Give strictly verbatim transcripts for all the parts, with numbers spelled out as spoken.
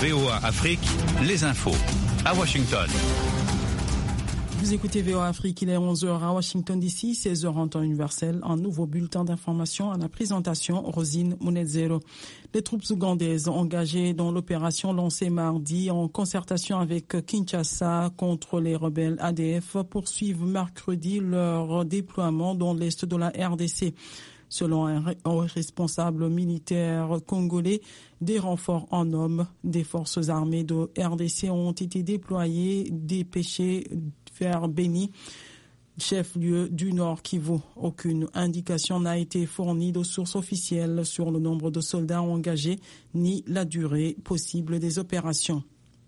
V O A Afrique, les infos. À Washington. Vous écoutez V O A Afrique, il est onze heures à Washington D C, seize heures en temps universel. Un nouveau bulletin d'information à la présentation, Rosine Munezero. Les troupes ougandaises engagées dans l'opération lancée mardi en concertation avec Kinshasa contre les rebelles A D F poursuivent mercredi leur déploiement dans l'est de la R D C. Selon un responsable militaire congolais, des renforts en hommes des forces armées de R D C ont été déployés, dépêchés vers Beni, chef-lieu du Nord Kivu. Aucune indication n'a été fournie de sources officielles sur le nombre de soldats engagés ni la durée possible des opérations.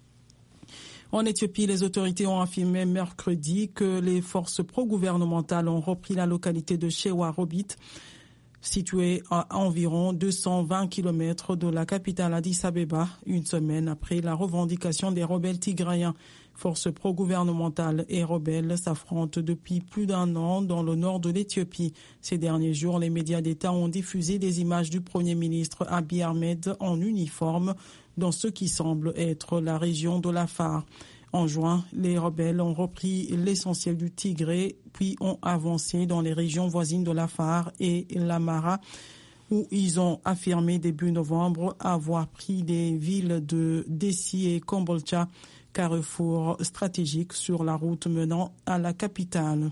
En Éthiopie, les autorités ont affirmé mercredi que les forces pro-gouvernementales ont repris la localité de Shewa-Robit, située à environ deux cent vingt kilomètres de la capitale Addis Abeba, une semaine après la revendication des rebelles tigrayens. Forces pro-gouvernementales et rebelles s'affrontent depuis plus d'un an dans le nord de l'Éthiopie. Ces derniers jours, les médias d'État ont diffusé des images du Premier ministre Abiy Ahmed en uniforme dans ce qui semble être la région de l'Afar. En juin, les rebelles ont repris l'essentiel du Tigré, puis ont avancé dans les régions voisines de l'Afar et l'Amara, où ils ont affirmé début novembre avoir pris des villes de Dessi et Kombolcha, carrefour stratégique sur la route menant à la capitale.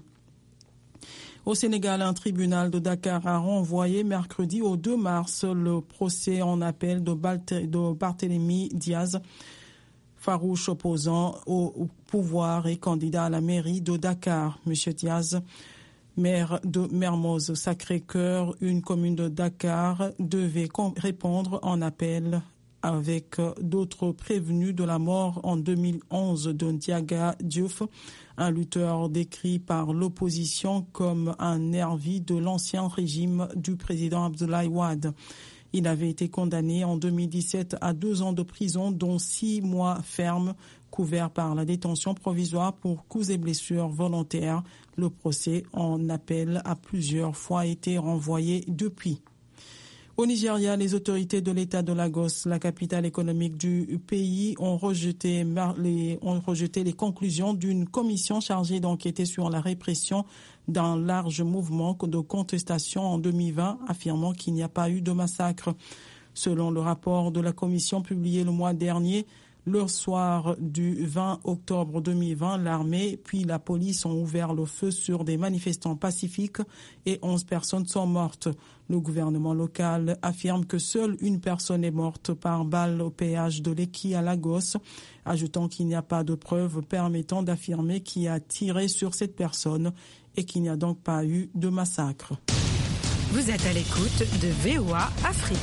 Au Sénégal, un tribunal de Dakar a renvoyé mercredi au deux mars le procès en appel de, Balte- de Barthélémy Diaz, farouche opposant au pouvoir et candidat à la mairie de Dakar. Monsieur Diaz, maire de Mermoz Sacré-Cœur, une commune de Dakar, devait répondre en appel avec d'autres prévenus de la mort en deux mille onze de Ndiaga Diouf, un lutteur décrit par l'opposition comme un nervi de l'ancien régime du président Abdoulaye Wade. Il avait été condamné en deux mille dix-sept à deux ans de prison, dont six mois fermes, couverts par la détention provisoire pour coups et blessures volontaires. Le procès en appel a plusieurs fois été renvoyé depuis. Au Nigeria, les autorités de l'État de Lagos, la capitale économique du pays, ont rejeté les, ont rejeté les conclusions d'une commission chargée d'enquêter sur la répression d'un large mouvement de contestation en deux mille vingt, affirmant qu'il n'y a pas eu de massacre. Selon le rapport de la commission publié le mois dernier, le soir du vingt octobre deux mille vingt, l'armée puis la police ont ouvert le feu sur des manifestants pacifiques et onze personnes sont mortes. Le gouvernement local affirme que seule une personne est morte par balle au péage de Lekki à Lagos, ajoutant qu'il n'y a pas de preuves permettant d'affirmer qui a tiré sur cette personne et qu'il n'y a donc pas eu de massacre. Vous êtes à l'écoute de V O A Afrique.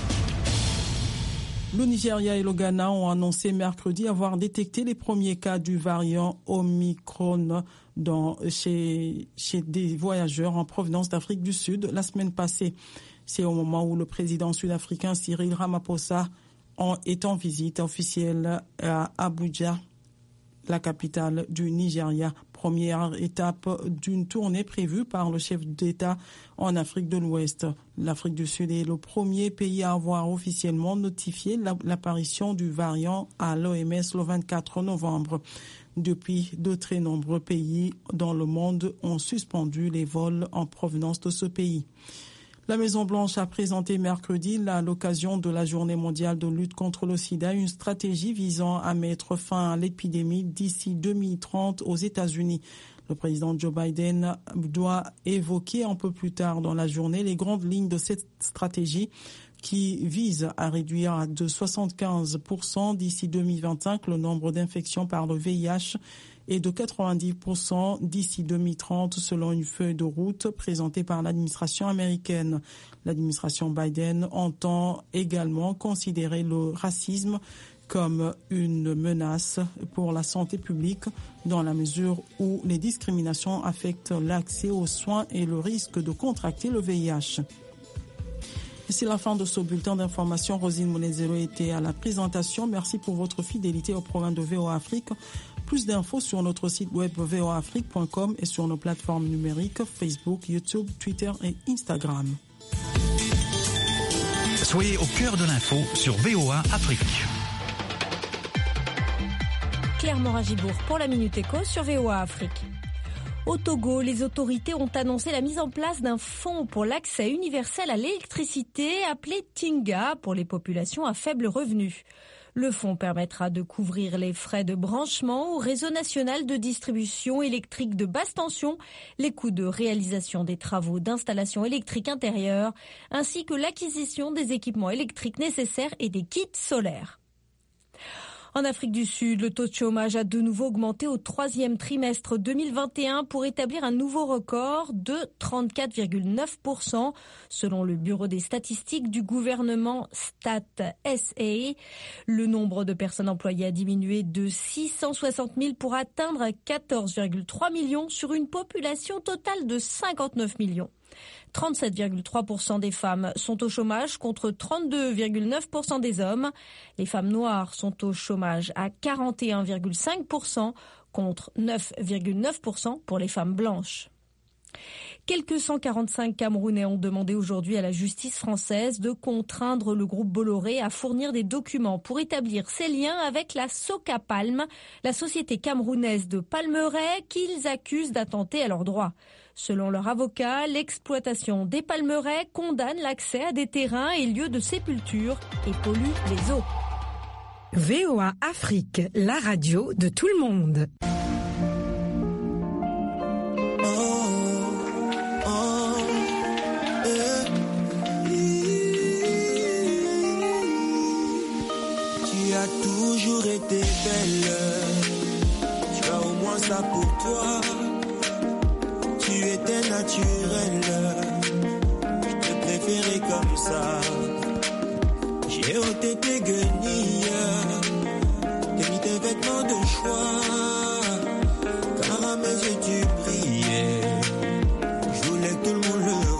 Le Nigeria et le Ghana ont annoncé mercredi avoir détecté les premiers cas du variant Omicron dans, chez, chez des voyageurs en provenance d'Afrique du Sud la semaine passée. C'est au moment où le président sud-africain Cyril Ramaphosa est en visite officielle à Abuja, la capitale du Nigeria. Première étape d'une tournée prévue par le chef d'État en Afrique de l'Ouest. L'Afrique du Sud est le premier pays à avoir officiellement notifié l'apparition du variant à l'O M S le vingt-quatre novembre. Depuis, de très nombreux pays dans le monde ont suspendu les vols en provenance de ce pays. La Maison-Blanche a présenté mercredi, à l'occasion de la Journée mondiale de lutte contre le sida, une stratégie visant à mettre fin à l'épidémie d'ici deux mille trente aux États-Unis. Le président Joe Biden doit évoquer un peu plus tard dans la journée les grandes lignes de cette stratégie qui vise à réduire de soixante-quinze pour cent d'ici deux mille vingt-cinq le nombre d'infections par le V I H et de quatre-vingt-dix pour cent d'ici deux mille trente selon une feuille de route présentée par l'administration américaine. L'administration Biden entend également considérer le racisme comme une menace pour la santé publique dans la mesure où les discriminations affectent l'accès aux soins et le risque de contracter le V I H. Et c'est la fin de ce bulletin d'information. Rosine Munezero était à la présentation. Merci pour votre fidélité au programme de V O A Afrique. Plus d'infos sur notre site web v o a afrique point com et sur nos plateformes numériques Facebook, YouTube, Twitter et Instagram. Soyez au cœur de l'info sur V O A Afrique. Claire Moragibourg pour la Minute Éco sur V O A Afrique. Au Togo, les autorités ont annoncé la mise en place d'un fonds pour l'accès universel à l'électricité appelé Tinga pour les populations à faible revenu. Le fonds permettra de couvrir les frais de branchement au réseau national de distribution électrique de basse tension, les coûts de réalisation des travaux d'installation électrique intérieure, ainsi que l'acquisition des équipements électriques nécessaires et des kits solaires. En Afrique du Sud, le taux de chômage a de nouveau augmenté au troisième trimestre deux mille vingt et un pour établir un nouveau record de trente-quatre virgule neuf pour cent selon le Bureau des statistiques du gouvernement Stat S A. Le nombre de personnes employées a diminué de six cent soixante mille pour atteindre quatorze virgule trois millions sur une population totale de cinquante-neuf millions. trente-sept virgule trois pour cent des femmes sont au chômage contre trente-deux virgule neuf pour cent des hommes. Les femmes noires sont au chômage à quarante et un virgule cinq pour cent contre neuf virgule neuf pour cent pour les femmes blanches. Quelques cent quarante-cinq Camerounais ont demandé aujourd'hui à la justice française de contraindre le groupe Bolloré à fournir des documents pour établir ses liens avec la Soca Palm, la société camerounaise de palmeraies qu'ils accusent d'attenter à leurs droits. Selon leur avocat, l'exploitation des palmeraies condamne l'accès à des terrains et lieux de sépulture et pollue les eaux. V O A Afrique, la radio de tout le monde. Tu as toujours été belle, tu as au moins ça pour toi. Tu étais naturelle, je te préférais comme ça. J'ai ôté tes guenilles, t'as mis tes vêtements de choix, car à mes yeux tu brillais. Je voulais que tout le monde le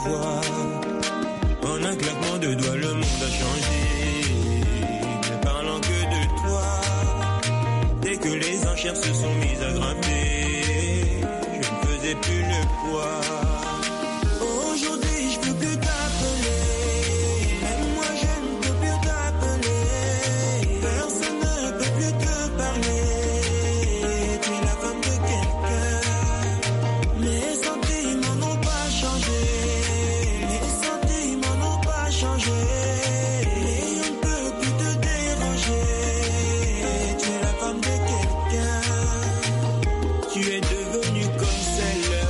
voie. En un claquement de doigts, le monde a changé. Ne parlant que de toi, dès que les enchères se sont mises à grimper, je ne faisais plus le poids. Aujourd'hui, je peux plus t'appeler. Même moi, je ne peux plus t'appeler. Personne ne peut plus te parler. Tu es la femme de quelqu'un. Mes sentiments n'ont pas changé. Mes sentiments n'ont pas changé. Et on ne peut plus te déranger. Tu es la femme de quelqu'un. Tu es devenue comme celle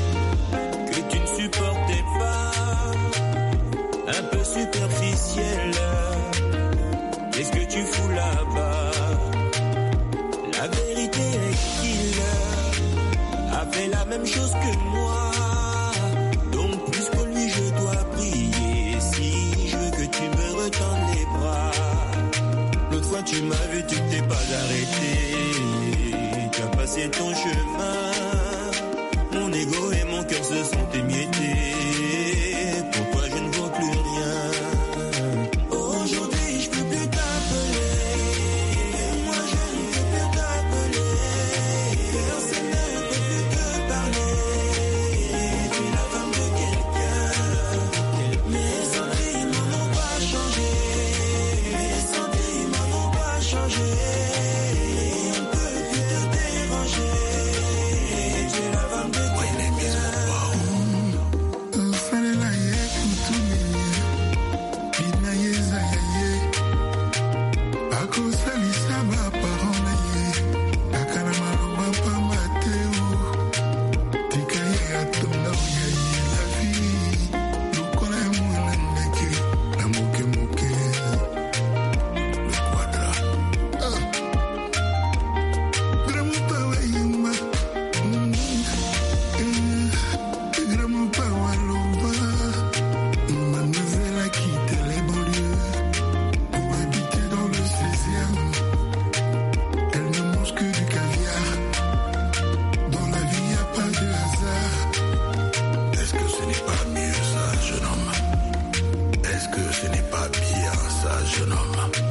que tu ne supportais pas, un peu superficielle. Qu'est-ce que tu fous là-bas? La vérité est qu'il a fait la même chose que moi. Donc plus que lui je dois prier. Si je veux que tu me retends les bras. L'autre fois tu m'as vu, tu t'es pas arrêté. Tu as passé ton chemin. Mon ego et mon cœur se sont émiettés. Pour toi je ne vaux plus rien. Aujourd'hui je peux plus t'appeler. Moi je ne peux plus t'appeler. Personne ne peut plus te parler. Tu es la femme de quelqu'un. Mes sentiments n'ont pas changé. Mes sentiments n'ont pas changé. On ne peut plus te déranger. Tu es la femme de quelqu'un. Ce n'est pas bien ça, jeune homme.